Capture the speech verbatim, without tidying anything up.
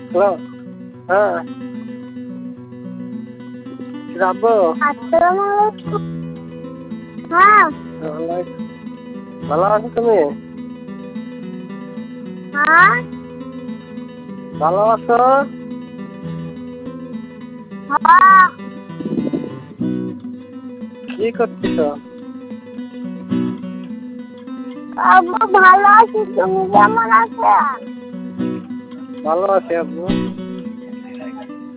Hello, হ্যাঁ আব্বু। আসসালামু আলাইকুম। হ্যাঁ ভালো আছো তুমি? হ্যাঁ ভালো আছো? হ্যাঁ কি করতেছ? আব্বু ভালো আছি, তুমি কেমন আছো? ভালো আছি আব্বু।